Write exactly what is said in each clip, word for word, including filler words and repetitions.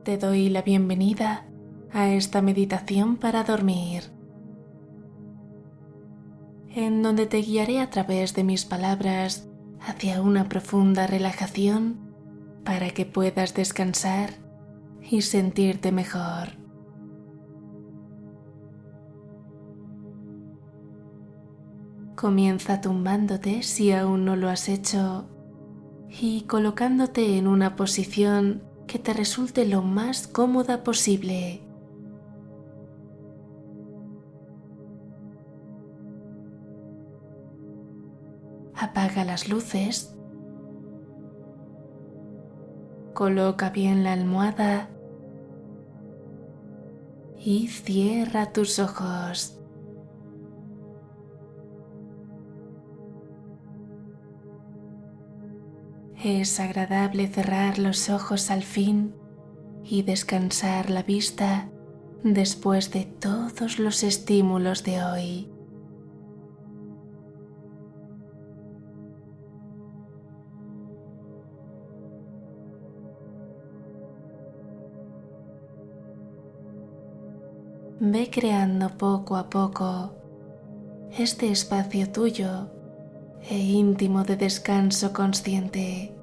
Te doy la bienvenida a esta meditación para dormir, en donde te guiaré a través de mis palabras hacia una profunda relajación para que puedas descansar y sentirte mejor. Comienza tumbándote si aún no lo has hecho y colocándote en una posición que te resulte lo más cómoda posible. Apaga las luces, coloca bien la almohada y cierra tus ojos. Es agradable cerrar los ojos al fin y descansar la vista después de todos los estímulos de hoy. Ve creando poco a poco este espacio tuyo e íntimo de descanso consciente.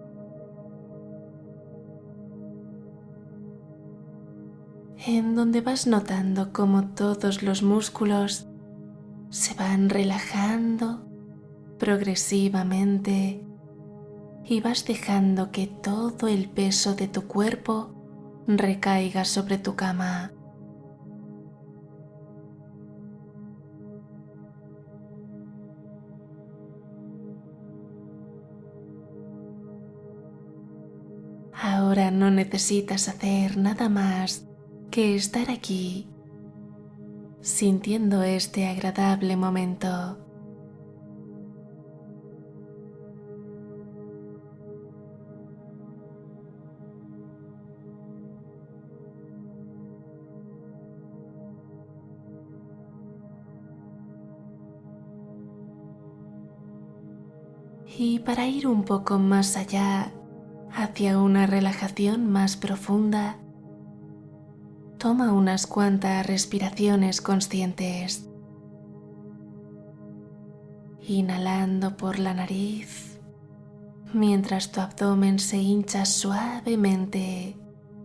En donde vas notando cómo todos los músculos se van relajando progresivamente y vas dejando que todo el peso de tu cuerpo recaiga sobre tu cama. Ahora no necesitas hacer nada más que estar aquí, sintiendo este agradable momento. Y para ir un poco más allá, hacia una relajación más profunda, toma unas cuantas respiraciones conscientes. Inhalando por la nariz, mientras tu abdomen se hincha suavemente.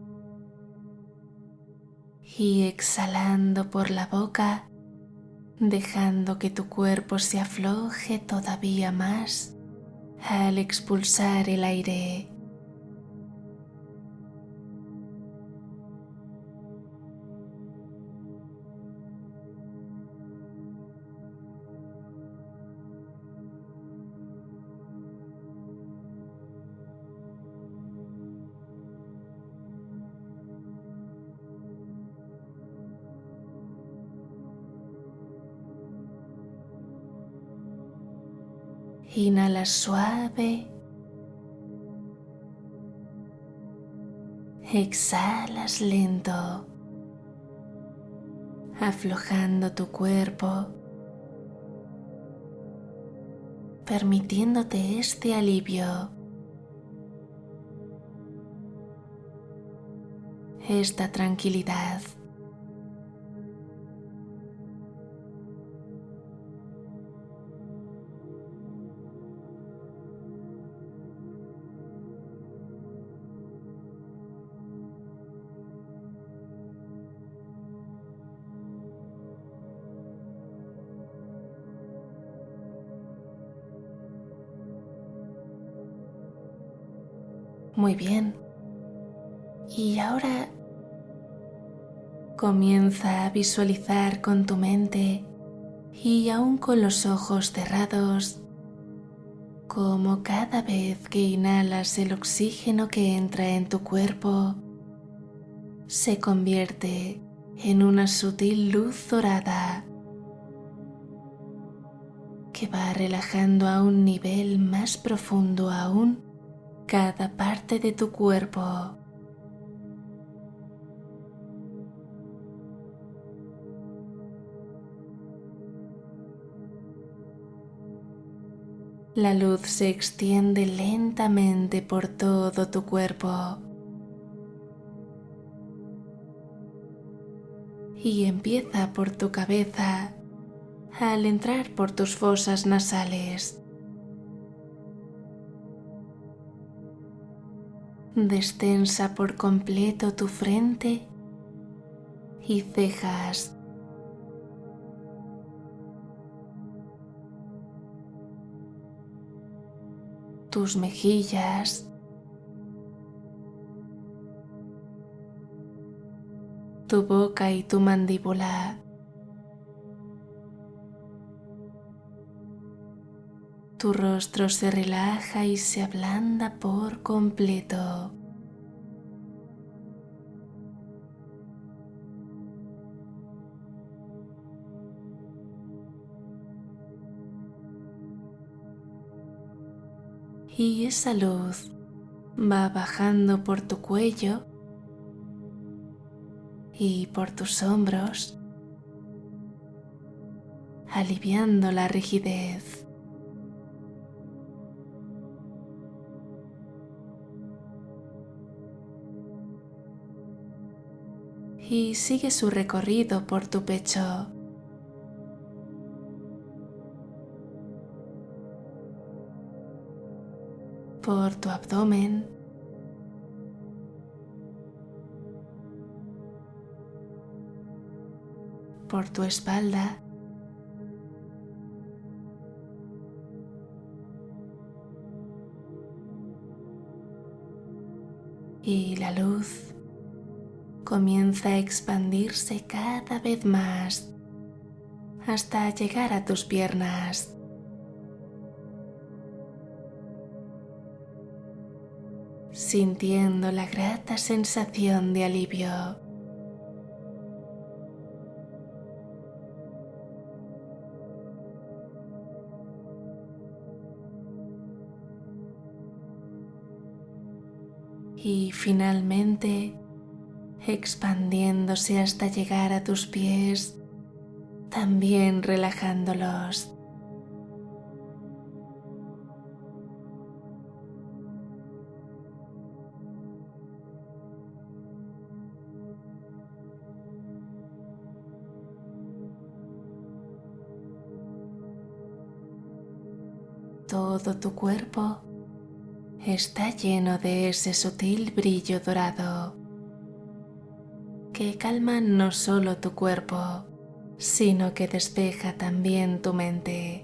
Y exhalando por la boca, dejando que tu cuerpo se afloje todavía más al expulsar el aire. Inhala suave, exhalas lento, aflojando tu cuerpo, permitiéndote este alivio, esta tranquilidad. Muy bien. Y ahora comienza a visualizar con tu mente y aún con los ojos cerrados cómo cada vez que inhalas el oxígeno que entra en tu cuerpo se convierte en una sutil luz dorada que va relajando a un nivel más profundo aún cada parte de tu cuerpo. La luz se extiende lentamente por todo tu cuerpo, y empieza por tu cabeza al entrar por tus fosas nasales. Destensa por completo tu frente y cejas. Tus mejillas. Tu boca y tu mandíbula. Tu rostro se relaja y se ablanda por completo. Y esa luz va bajando por tu cuello y por tus hombros, aliviando la rigidez. Y sigue su recorrido por tu pecho. Por tu abdomen. Por tu espalda. Y la luz comienza a expandirse cada vez más hasta llegar a tus piernas. Sintiendo la grata sensación de alivio. Y finalmente, expandiéndose hasta llegar a tus pies, también relajándolos. Todo tu cuerpo está lleno de ese sutil brillo dorado que calma no solo tu cuerpo, sino que despeja también tu mente.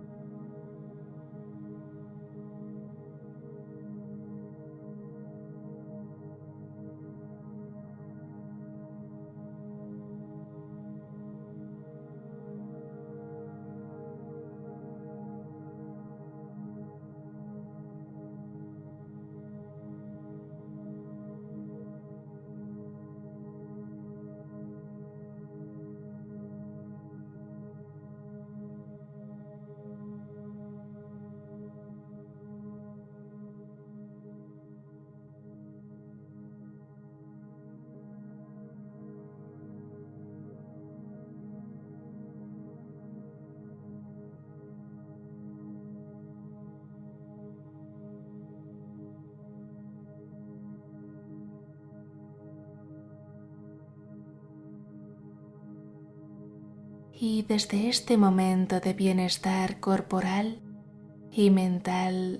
Y desde este momento de bienestar corporal y mental,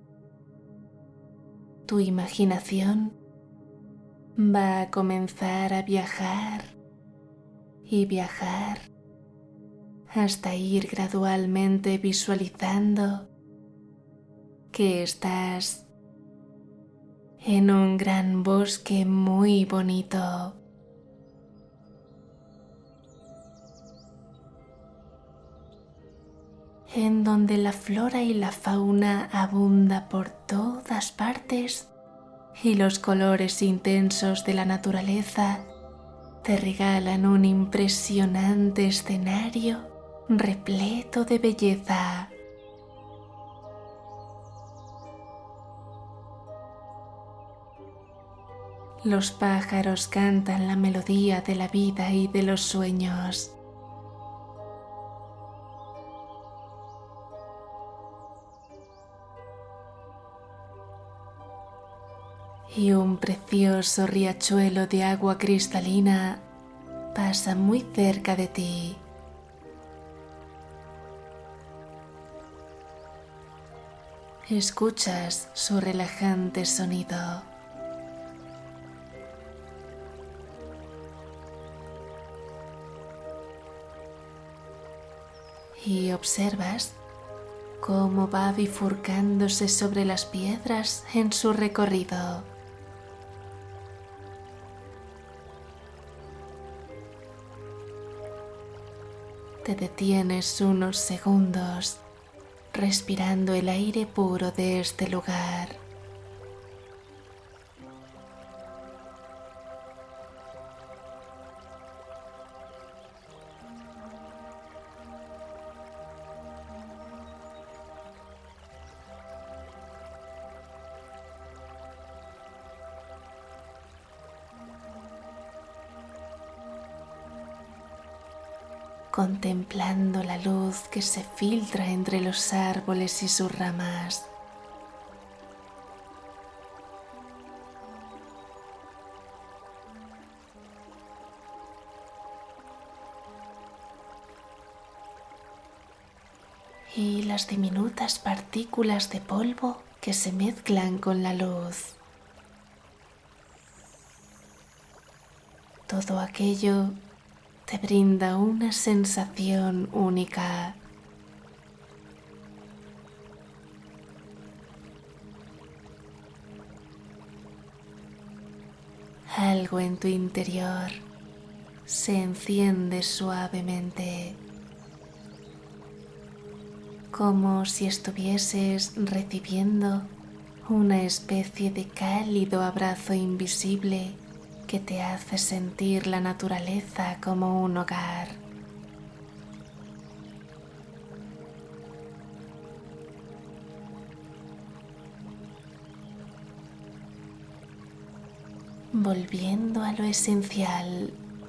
tu imaginación va a comenzar a viajar y viajar hasta ir gradualmente visualizando que estás en un gran bosque muy bonito. En donde la flora y la fauna abunda por todas partes y los colores intensos de la naturaleza te regalan un impresionante escenario repleto de belleza. Los pájaros cantan la melodía de la vida y de los sueños. Y un precioso riachuelo de agua cristalina pasa muy cerca de ti. Escuchas su relajante sonido. Y observas cómo va bifurcándose sobre las piedras en su recorrido. Te detienes unos segundos respirando el aire puro de este lugar. Contemplando la luz que se filtra entre los árboles y sus ramas. Y las diminutas partículas de polvo que se mezclan con la luz. Todo aquello te brinda una sensación única. Algo en tu interior se enciende suavemente, como si estuvieses recibiendo una especie de cálido abrazo invisible que te hace sentir la naturaleza como un hogar. Volviendo a lo esencial,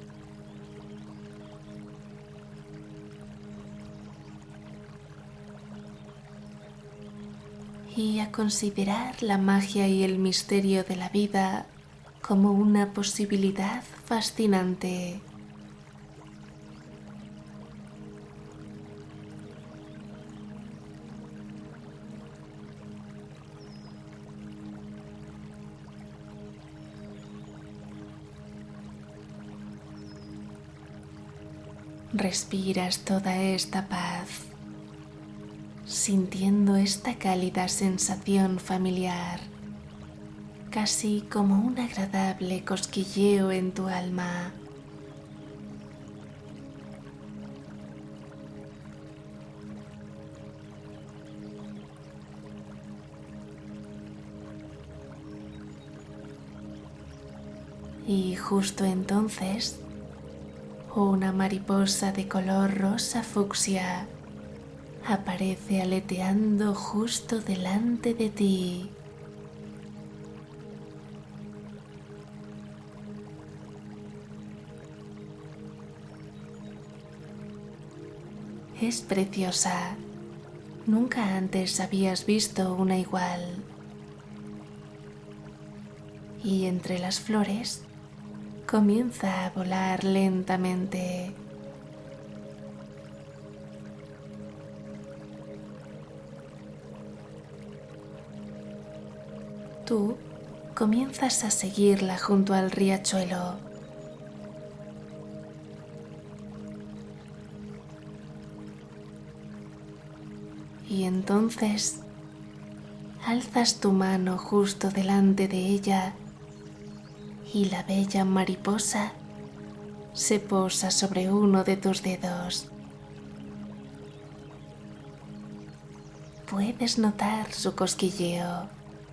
y a considerar la magia y el misterio de la vida como una posibilidad fascinante. Respiras toda esta paz, sintiendo esta cálida sensación familiar, casi como un agradable cosquilleo en tu alma. Y justo entonces, una mariposa de color rosa fucsia aparece aleteando justo delante de ti. Es preciosa. Nunca antes habías visto una igual. Y entre las flores comienza a volar lentamente. Tú comienzas a seguirla junto al riachuelo. Y entonces alzas tu mano justo delante de ella y la bella mariposa se posa sobre uno de tus dedos. Puedes notar su cosquilleo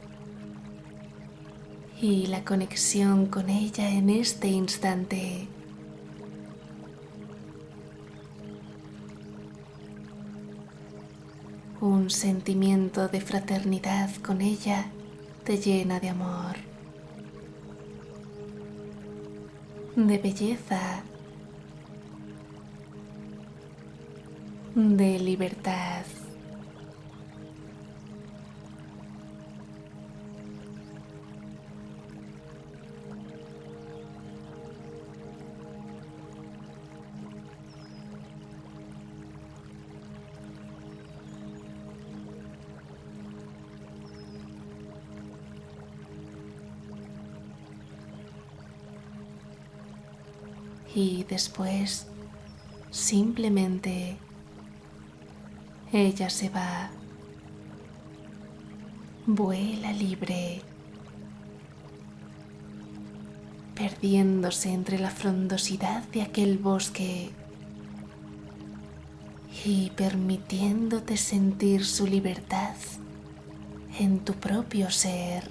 y la conexión con ella en este instante. Un sentimiento de fraternidad con ella te llena de amor, de belleza, de libertad. y después simplemente ella se va. Vuela libre, perdiéndose entre la frondosidad de aquel bosque y permitiéndote sentir su libertad en tu propio ser.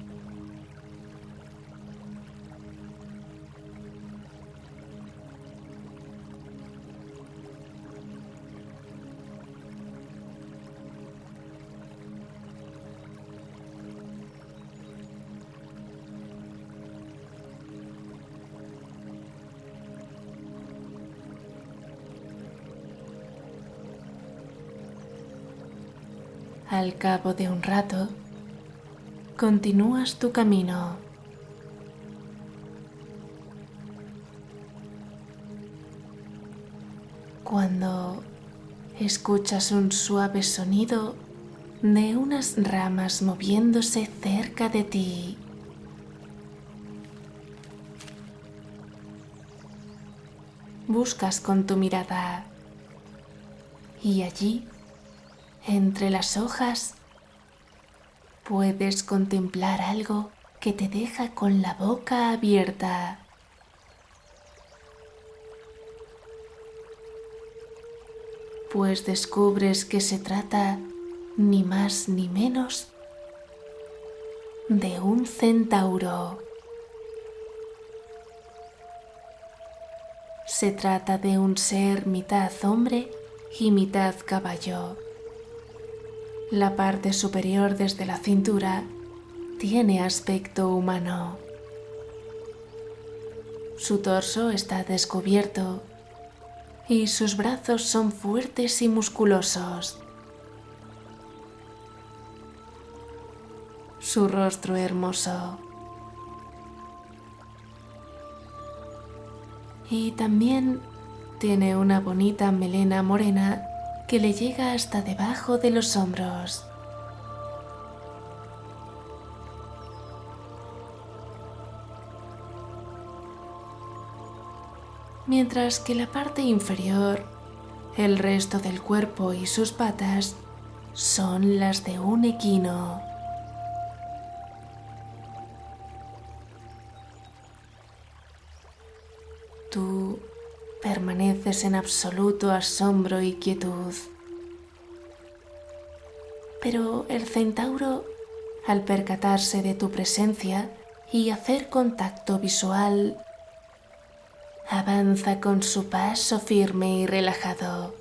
Al cabo de un rato, continúas tu camino. Cuando escuchas un suave sonido de unas ramas moviéndose cerca de ti. Buscas con tu mirada y allí, entre las hojas, puedes contemplar algo que te deja con la boca abierta. Pues descubres que se trata ni más ni menos de un centauro. Se trata de un ser mitad hombre y mitad caballo. La parte superior desde la cintura tiene aspecto humano. Su torso está descubierto y sus brazos son fuertes y musculosos. Su rostro hermoso. Y también tiene una bonita melena morena que le llega hasta debajo de los hombros. Mientras que la parte inferior, el resto del cuerpo y sus patas son las de un equino. Tú permaneces en absoluto asombro y quietud. Pero el centauro, al percatarse de tu presencia y hacer contacto visual, avanza con su paso firme y relajado.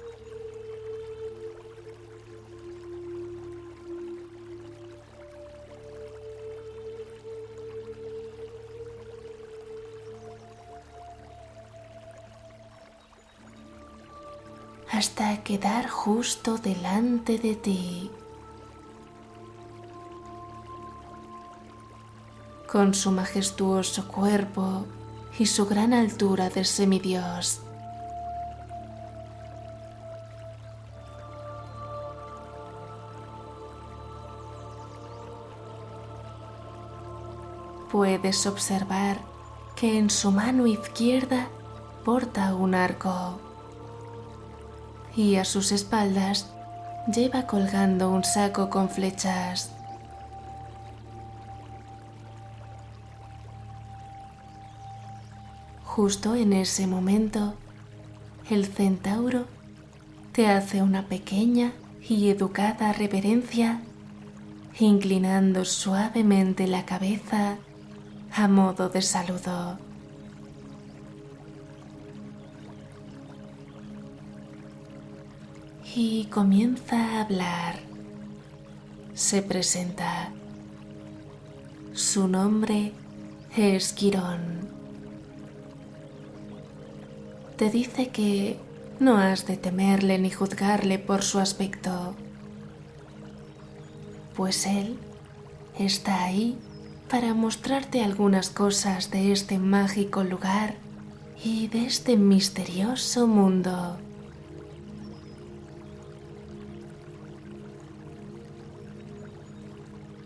Hasta quedar justo delante de ti. Con su majestuoso cuerpo y su gran altura de semidios. Puedes observar que en su mano izquierda porta un arco y a sus espaldas lleva colgando un saco con flechas. Justo en ese momento, el centauro te hace una pequeña y educada reverencia, inclinando suavemente la cabeza a modo de saludo. Y comienza a hablar. Se presenta. Su nombre es Quirón. Te dice que no has de temerle ni juzgarle por su aspecto, pues él está ahí para mostrarte algunas cosas de este mágico lugar y de este misterioso mundo.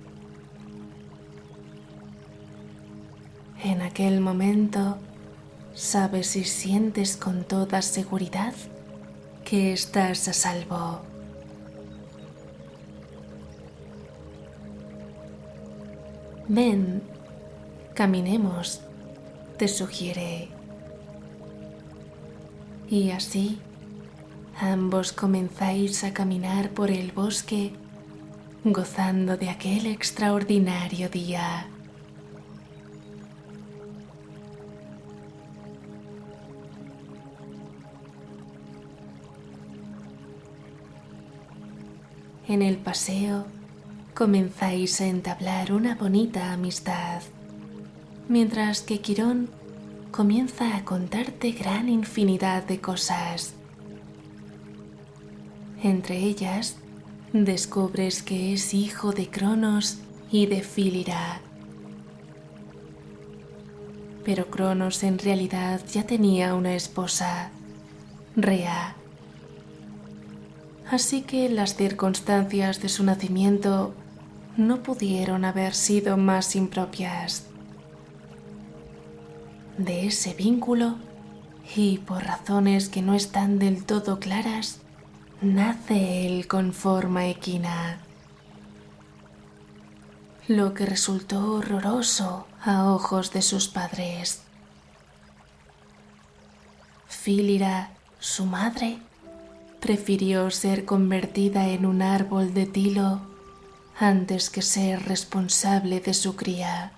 En aquel momento sabes y sientes con toda seguridad que estás a salvo. Ven, caminemos, te sugiere. Y así, ambos comenzáis a caminar por el bosque, gozando de aquel extraordinario día. En el paseo, comenzáis a entablar una bonita amistad, mientras que Quirón comienza a contarte gran infinidad de cosas. Entre ellas, descubres que es hijo de Cronos y de Fílira. Pero Cronos en realidad ya tenía una esposa, Rea. Así que las circunstancias de su nacimiento no pudieron haber sido más impropias. De ese vínculo, y por razones que no están del todo claras, nace él con forma equina, lo que resultó horroroso a ojos de sus padres. Fílira, su madre, prefirió ser convertida en un árbol de tilo antes que ser responsable de su cría.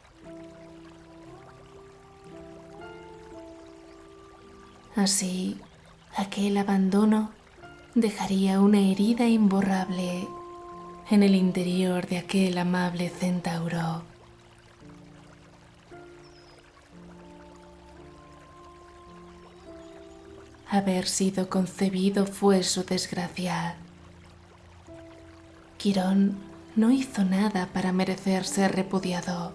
Así, aquel abandono dejaría una herida imborrable en el interior de aquel amable centauro. Haber sido concebido fue su desgracia. Quirón no hizo nada para merecer ser repudiado.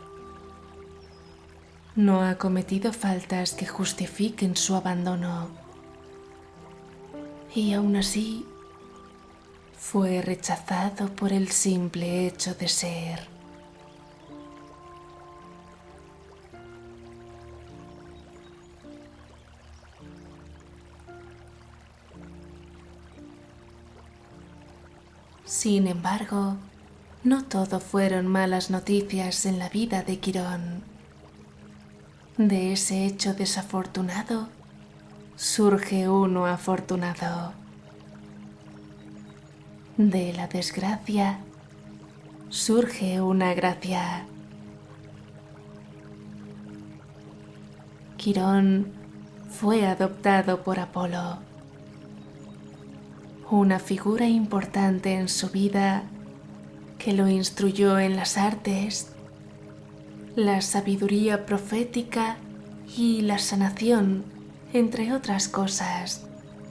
No ha cometido faltas que justifiquen su abandono. Y aún así, fue rechazado por el simple hecho de ser. Sin embargo, no todo fueron malas noticias en la vida de Quirón. De ese hecho desafortunado surge uno afortunado. De la desgracia surge una gracia. Quirón fue adoptado por Apolo, una figura importante en su vida que lo instruyó en las artes, la sabiduría profética y la sanación, entre otras cosas.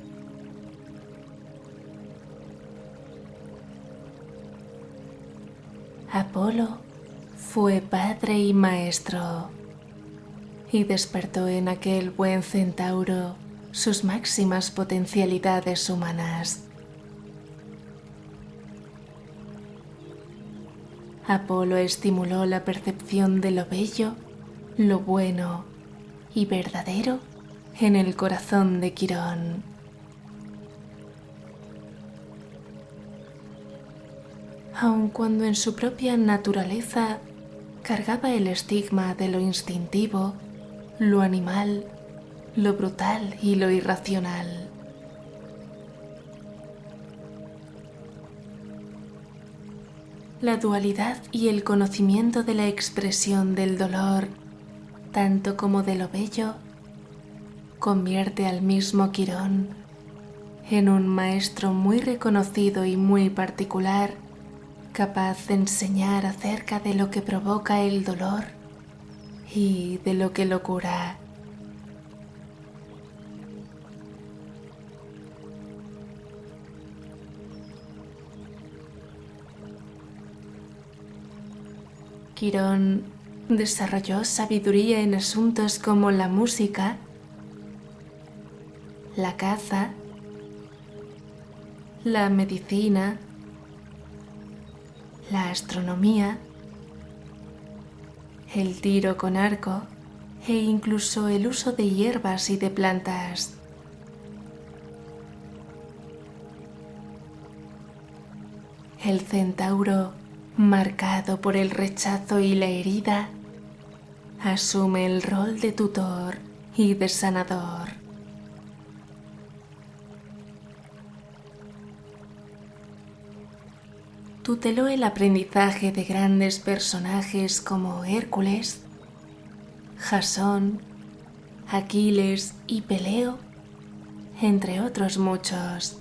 Apolo fue padre y maestro, y despertó en aquel buen centauro sus máximas potencialidades humanas. Apolo estimuló la percepción de lo bello, lo bueno y verdadero en el corazón de Quirón. Aun cuando en su propia naturaleza cargaba el estigma de lo instintivo, lo animal, lo brutal y lo irracional. La dualidad y el conocimiento de la expresión del dolor, tanto como de lo bello, convierte al mismo Quirón en un maestro muy reconocido y muy particular, capaz de enseñar acerca de lo que provoca el dolor y de lo que lo cura. Quirón desarrolló sabiduría en asuntos como la música, la caza, la medicina, la astronomía, el tiro con arco e incluso el uso de hierbas y de plantas. El centauro, marcado por el rechazo y la herida, asume el rol de tutor y de sanador. Tuteló el aprendizaje de grandes personajes como Hércules, Jasón, Aquiles y Peleo, entre otros muchos.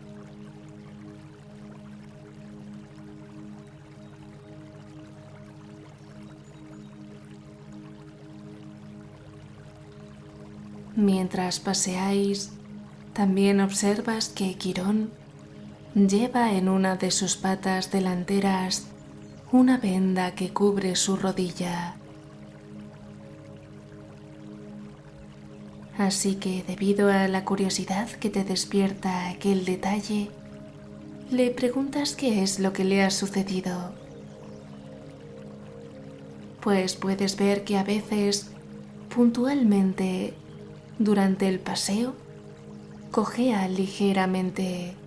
Mientras paseáis, también observas que Quirón lleva en una de sus patas delanteras una venda que cubre su rodilla. Así que, debido a la curiosidad que te despierta aquel detalle, le preguntas qué es lo que le ha sucedido. Pues puedes ver que a veces, puntualmente, durante el paseo, cojea ligeramente.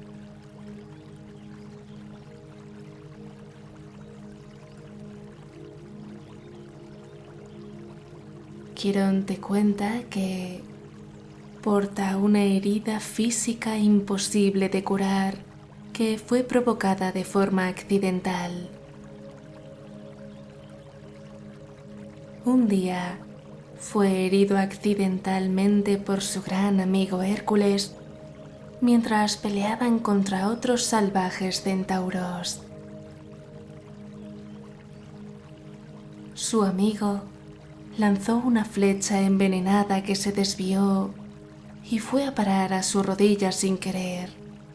Quirón te cuenta que porta una herida física imposible de curar que fue provocada de forma accidental. Un día fue herido accidentalmente por su gran amigo Hércules mientras peleaban contra otros salvajes centauros. Su amigo lanzó una flecha envenenada que se desvió y fue a parar a su rodilla sin querer.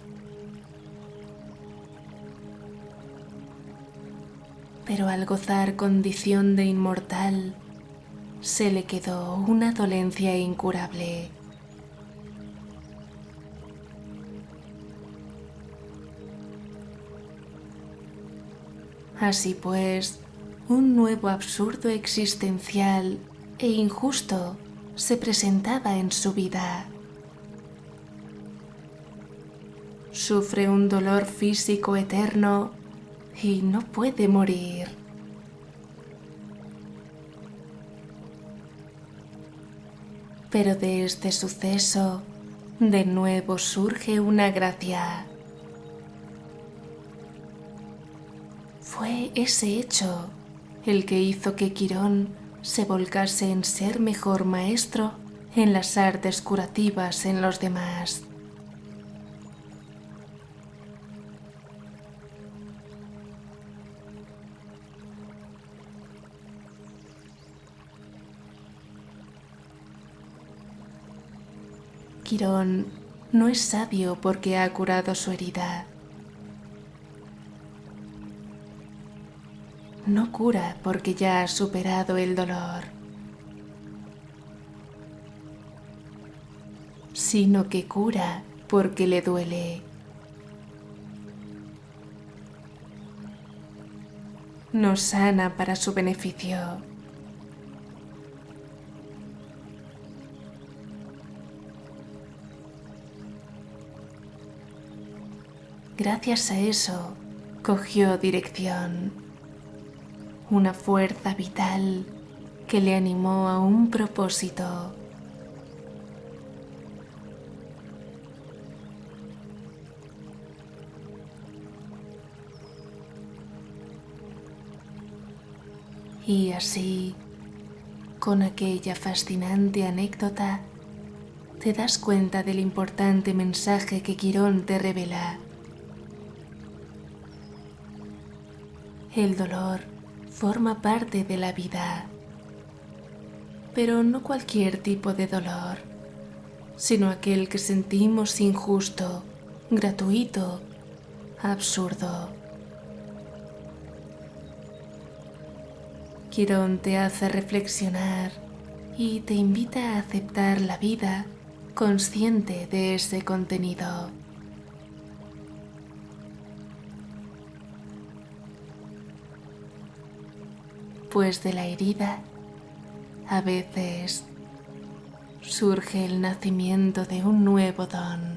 Pero al gozar condición de inmortal, se le quedó una dolencia incurable. Así pues, un nuevo absurdo existencial e injusto se presentaba en su vida. Sufre un dolor físico eterno y no puede morir. Pero de este suceso, de nuevo surge una gracia. Fue ese hecho el que hizo que Quirón se volcase en ser mejor maestro en las artes curativas en los demás. Quirón no es sabio porque ha curado su herida. No cura porque ya ha superado el dolor, sino que cura porque le duele. No sana para su beneficio. Gracias a eso, cogió dirección, una fuerza vital que le animó a un propósito. Y así, con aquella fascinante anécdota, te das cuenta del importante mensaje que Quirón te revela. El dolor forma parte de la vida, pero no cualquier tipo de dolor, sino aquel que sentimos injusto, gratuito, absurdo. Quirón te hace reflexionar y te invita a aceptar la vida consciente de ese contenido. Pues de la herida A veces surge el nacimiento de un nuevo don.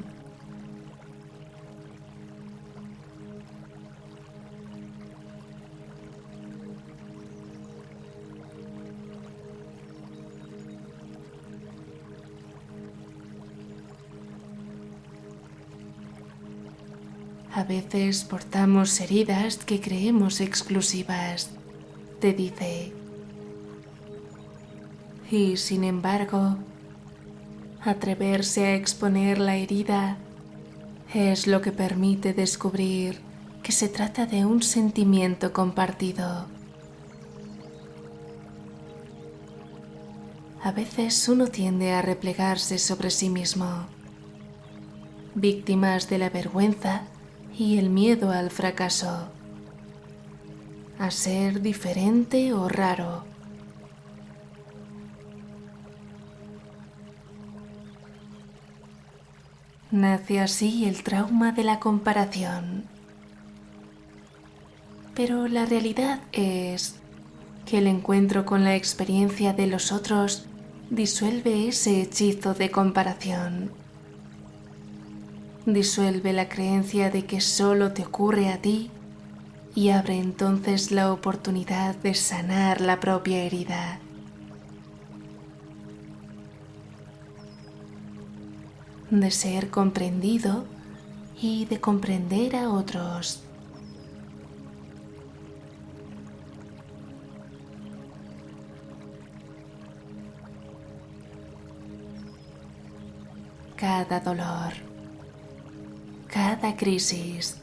A veces portamos heridas que creemos exclusivas, te dice. Y sin embargo, atreverse a exponer la herida es lo que permite descubrir que se trata de un sentimiento compartido. A veces uno tiende a replegarse sobre sí mismo, víctimas de la vergüenza y el miedo al fracaso, a ser diferente o raro. Nace así el trauma de la comparación. Pero la realidad es que el encuentro con la experiencia de los otros disuelve ese hechizo de comparación. Disuelve la creencia de que solo te ocurre a ti y abre entonces la oportunidad de sanar la propia herida. De ser comprendido y de comprender a otros. Cada dolor, cada crisis,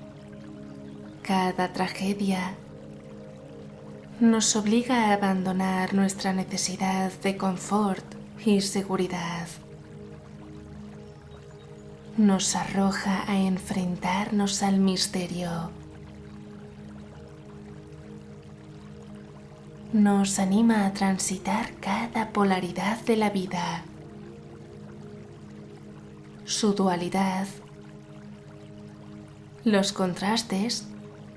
cada tragedia nos obliga a abandonar nuestra necesidad de confort y seguridad. Nos arroja a enfrentarnos al misterio. Nos anima a transitar cada polaridad de la vida, su dualidad, los contrastes,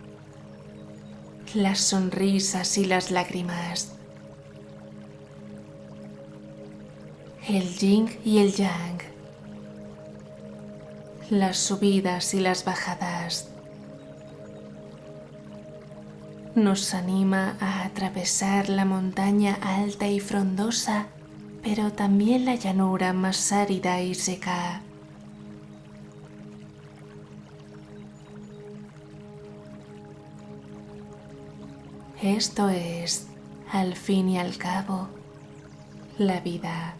las sonrisas y las lágrimas, el yin y el yang, las subidas y las bajadas. Nos anima a atravesar la montaña alta y frondosa, pero también la llanura más árida y seca. Esto es, al fin y al cabo, la vida.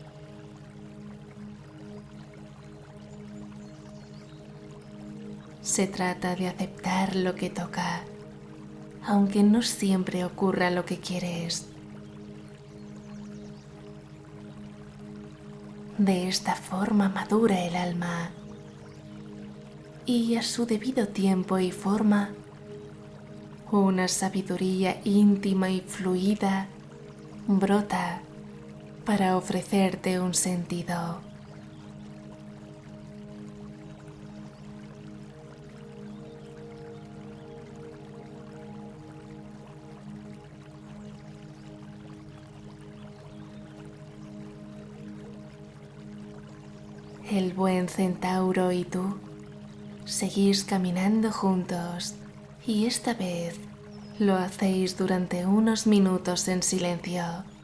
Se trata de aceptar lo que toca, aunque no siempre ocurra lo que quieres. De esta forma madura el alma y a su debido tiempo y forma, una sabiduría íntima y fluida brota para ofrecerte un sentido. El buen centauro y tú seguís caminando juntos y esta vez lo hacéis durante unos minutos en silencio.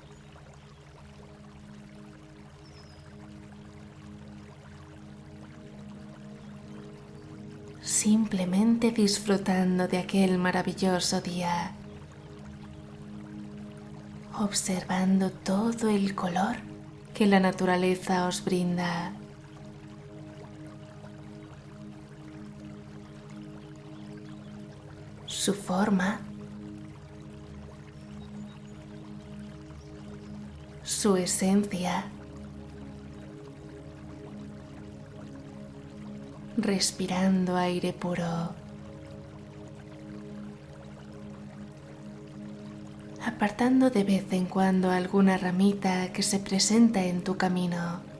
Simplemente disfrutando de aquel maravilloso día, observando todo el color que la naturaleza os brinda. Su forma, su esencia, respirando aire puro, apartando de vez en cuando alguna ramita que se presenta en tu camino.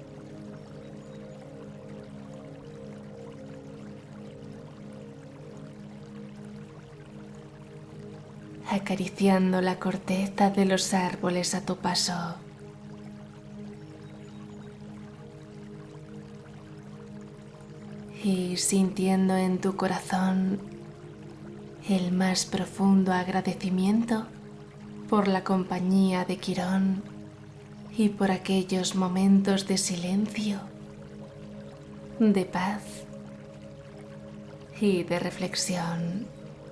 acariciando la corteza de los árboles a tu paso. Y sintiendo en tu corazón el más profundo agradecimiento por la compañía de Quirón y por aquellos momentos de silencio, de paz y de reflexión.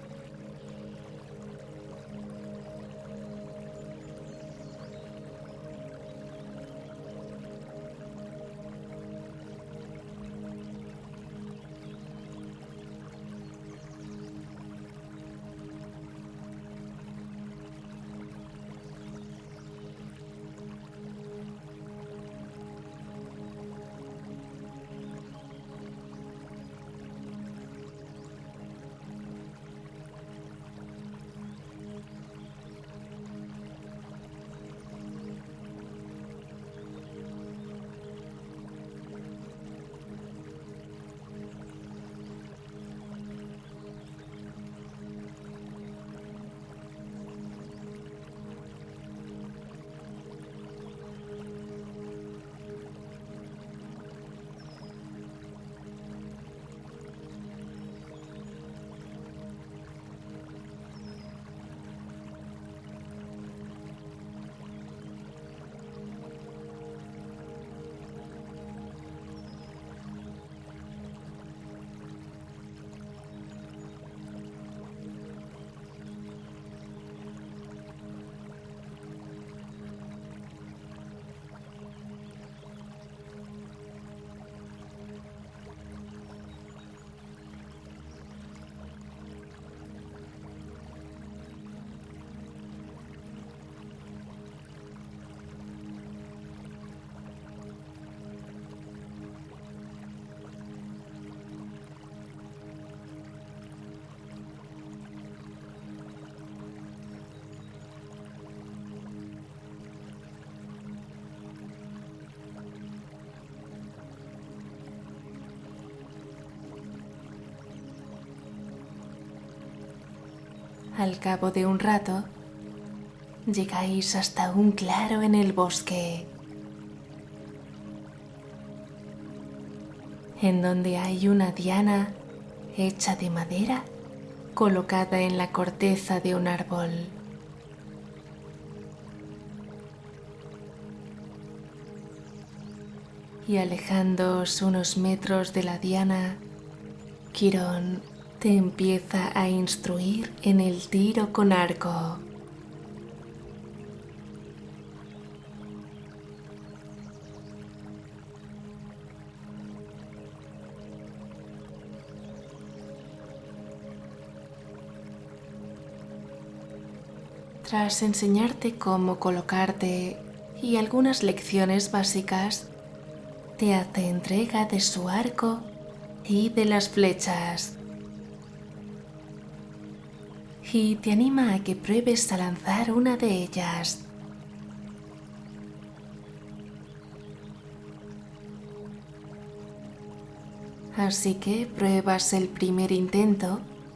Al cabo de un rato, llegáis hasta un claro en el bosque, en donde hay una diana hecha de madera colocada en la corteza de un árbol. Y alejándoos unos metros de la diana, Quirón te empieza a instruir en el tiro con arco. Tras enseñarte cómo colocarte y algunas lecciones básicas, te hace entrega de su arco y de las flechas. Y te anima a que pruebes a lanzar una de ellas. Así que pruebas el primer intento,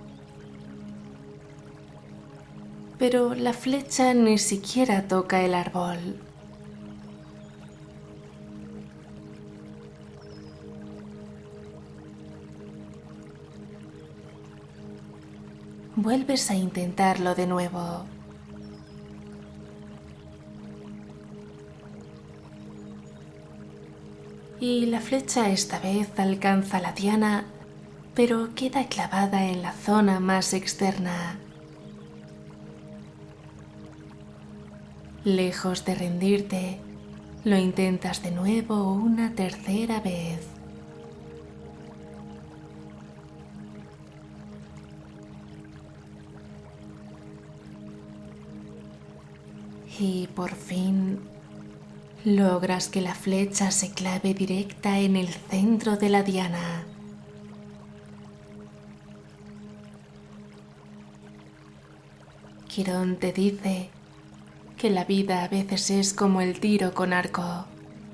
pero la flecha ni siquiera toca el árbol. Vuelves a intentarlo de nuevo. Y la flecha esta vez alcanza la diana, pero queda clavada en la zona más externa. Lejos de rendirte, lo intentas de nuevo una tercera vez. Y por fin logras que la flecha se clave directa en el centro de la diana. Quirón te dice que la vida a veces es como el tiro con arco.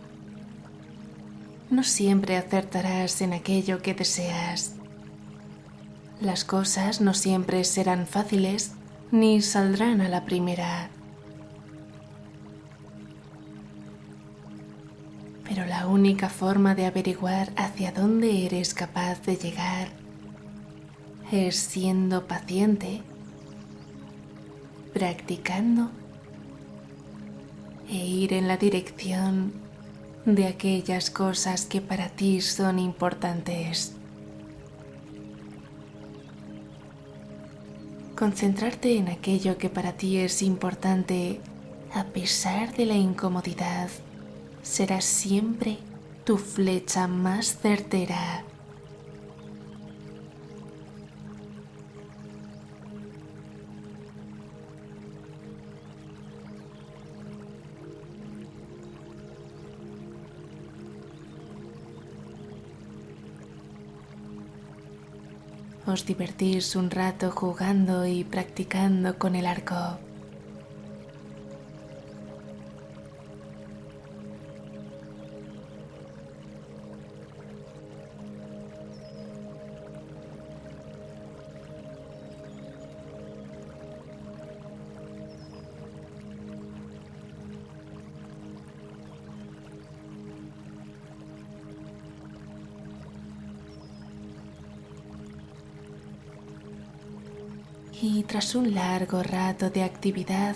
No siempre acertarás en aquello que deseas. Las cosas no siempre serán fáciles ni saldrán a la primera. Pero la única forma de averiguar hacia dónde eres capaz de llegar es siendo paciente, practicando e ir en la dirección de aquellas cosas que para ti son importantes. Concentrarte en aquello que para ti es importante a pesar de la incomodidad será siempre tu flecha más certera. Os divertís un rato jugando y practicando con el arco. Y tras un largo rato de actividad,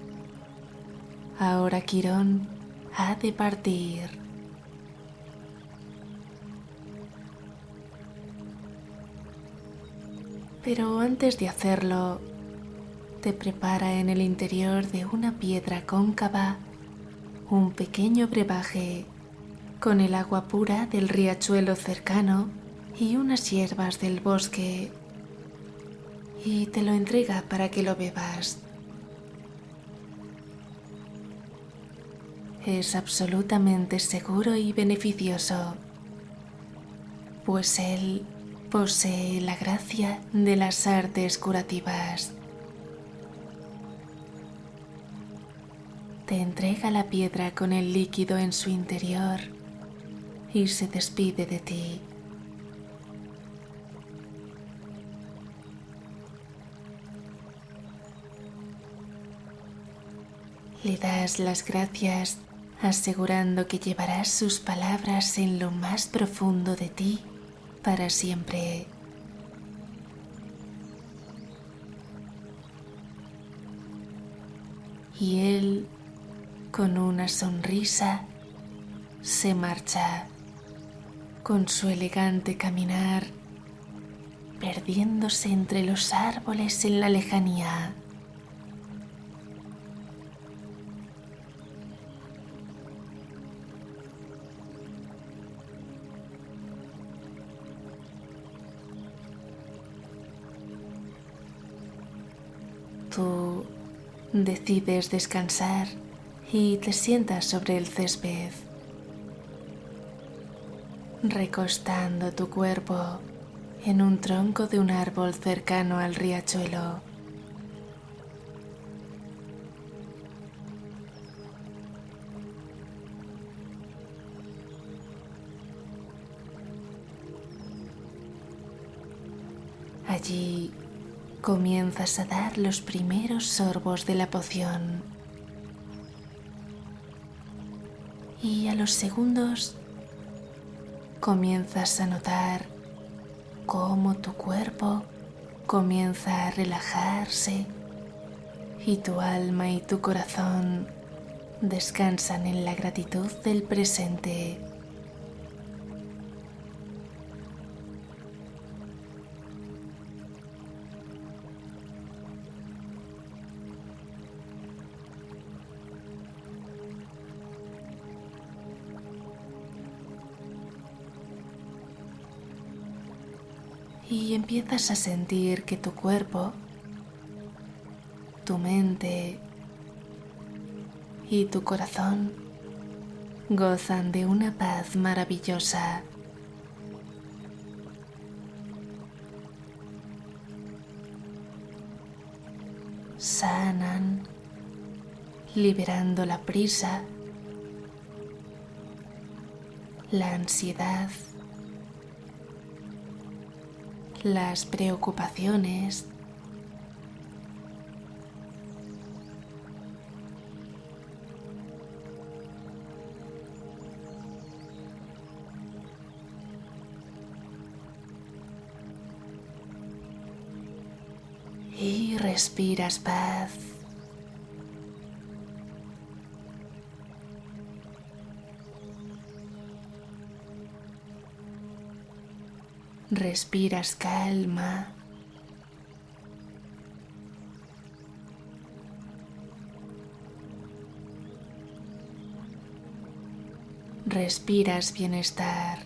ahora Quirón ha de partir. Pero antes de hacerlo, te prepara en el interior de una piedra cóncava un pequeño brebaje con el agua pura del riachuelo cercano y unas hierbas del bosque, y te lo entrega para que lo bebas. Es absolutamente seguro y beneficioso, pues él posee la gracia de las artes curativas. Te entrega la piedra con el líquido en su interior y se despide de ti. Le das las gracias asegurando que llevarás sus palabras en lo más profundo de ti para siempre. Y él, con una sonrisa, se marcha con su elegante caminar, perdiéndose entre los árboles en la lejanía. Tú decides descansar y te sientas sobre el césped, recostando tu cuerpo en un tronco de un árbol cercano al riachuelo. Allí comienzas a dar los primeros sorbos de la poción y a los segundos comienzas a notar cómo tu cuerpo comienza a relajarse y tu alma y tu corazón descansan en la gratitud del presente. Y empiezas a sentir que tu cuerpo, tu mente y tu corazón gozan de una paz maravillosa. Sanan, liberando la prisa, la ansiedad, las preocupaciones y respiras paz. Respiras calma. Respiras bienestar.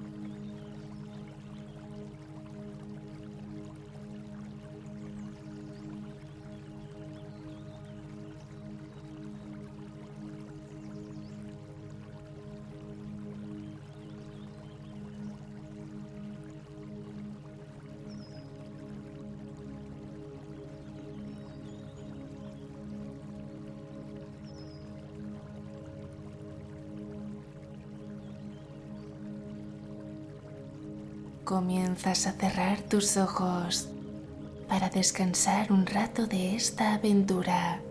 Comienzas a cerrar tus ojos para descansar un rato de esta aventura.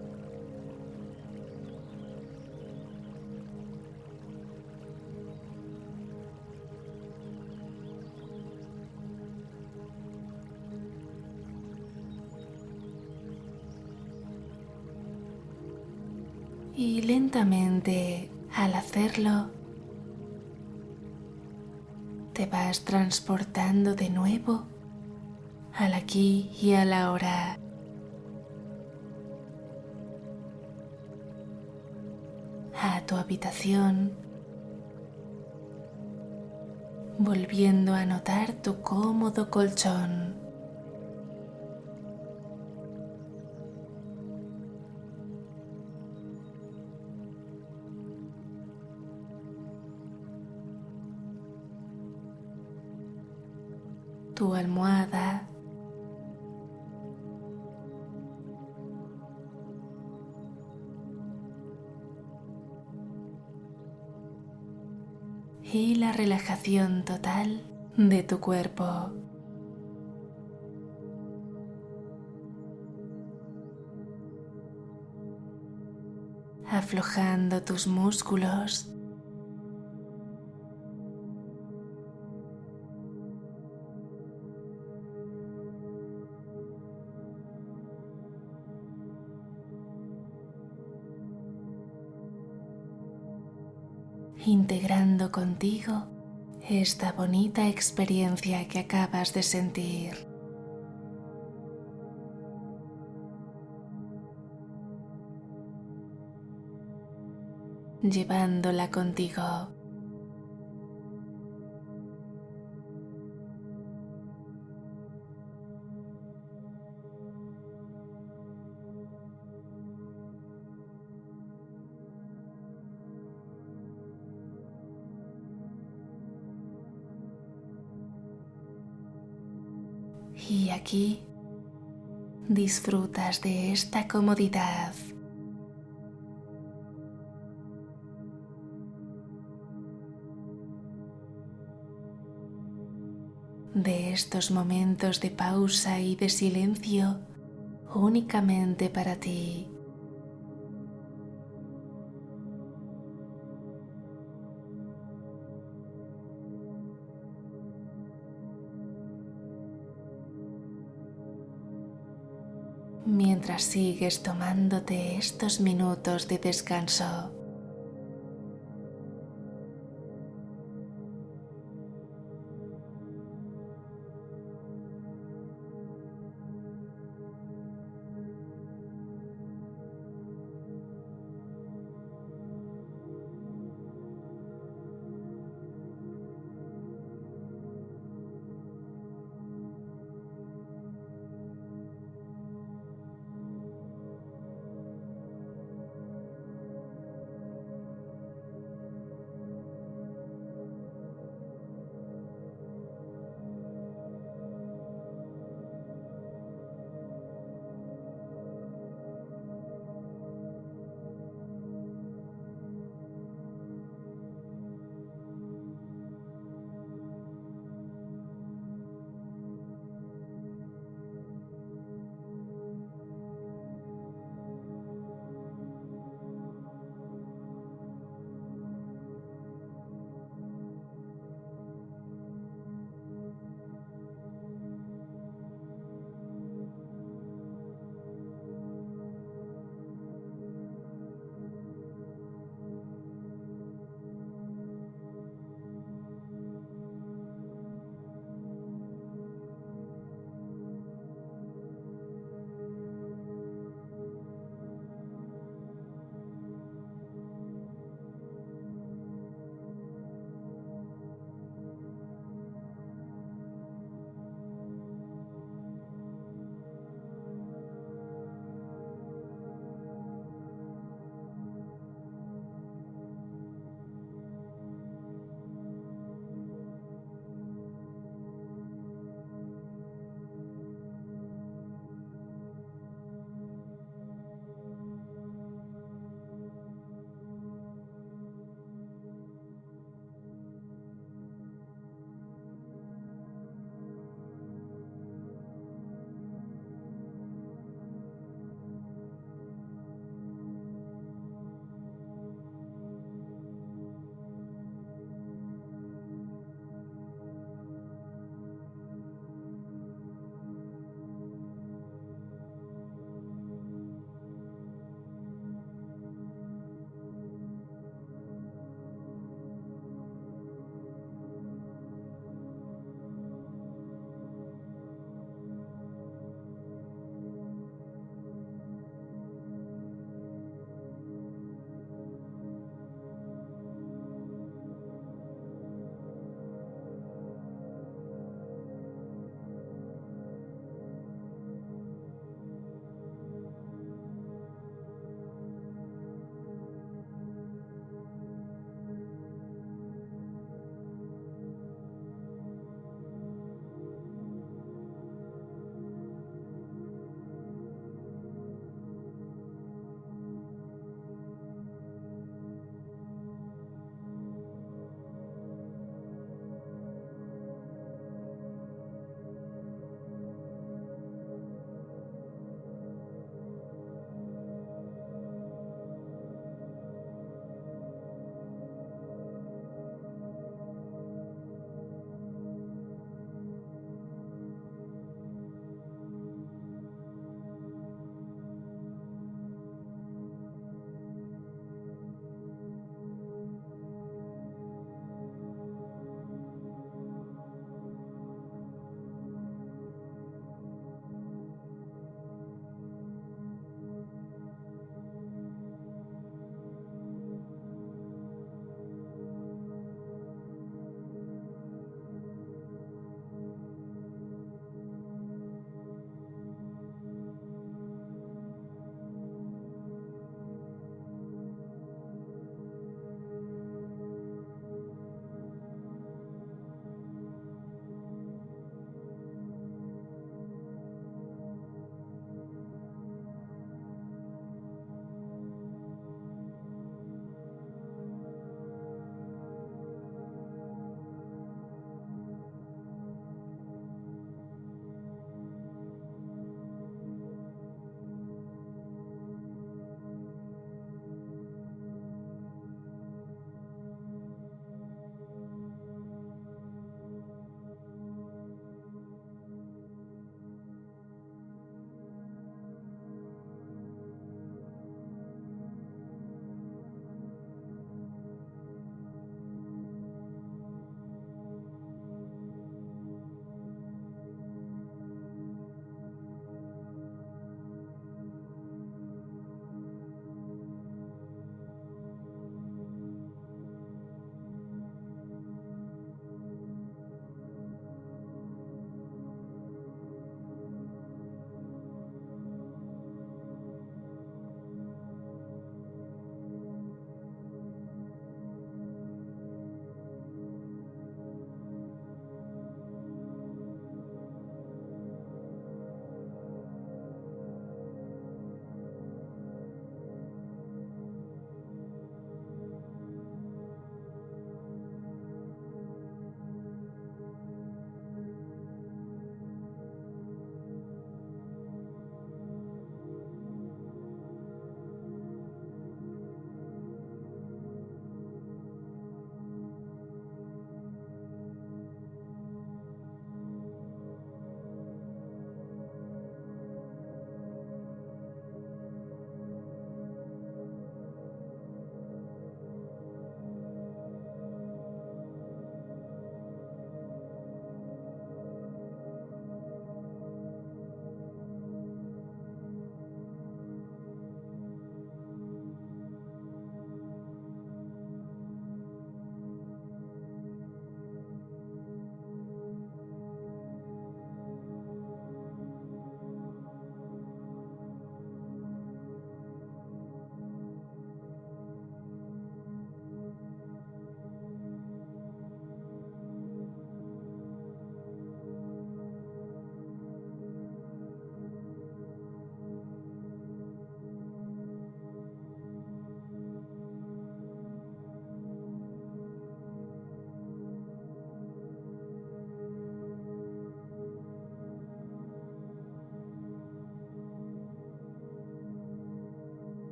Y lentamente, al hacerlo, te vas transportando de nuevo al aquí y a la ahora. A tu habitación, volviendo a notar tu cómodo colchón. Tu almohada, y la relajación total de tu cuerpo. Aflojando tus músculos. Integrando contigo esta bonita experiencia que acabas de sentir. Llevándola contigo. Y aquí disfrutas de esta comodidad. De estos momentos de pausa y de silencio únicamente para ti. Mientras sigues tomándote estos minutos de descanso.